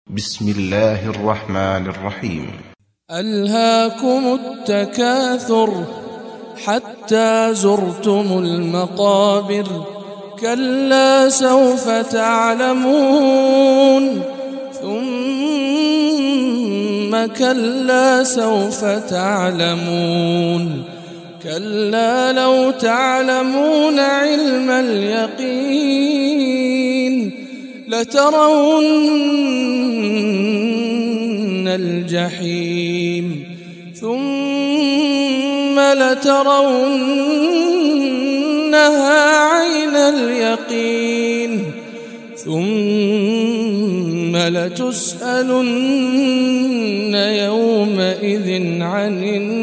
بسم الله الرحمن الرحيم. ألهاكم التكاثر حتى زرتم المقابر، كلا سوف تعلمون ثم كلا سوف تعلمون، كلا لو تعلمون علم اليقين لترون الجحيم ثم لترونها عين اليقين ثم لتسألن يومئذ عن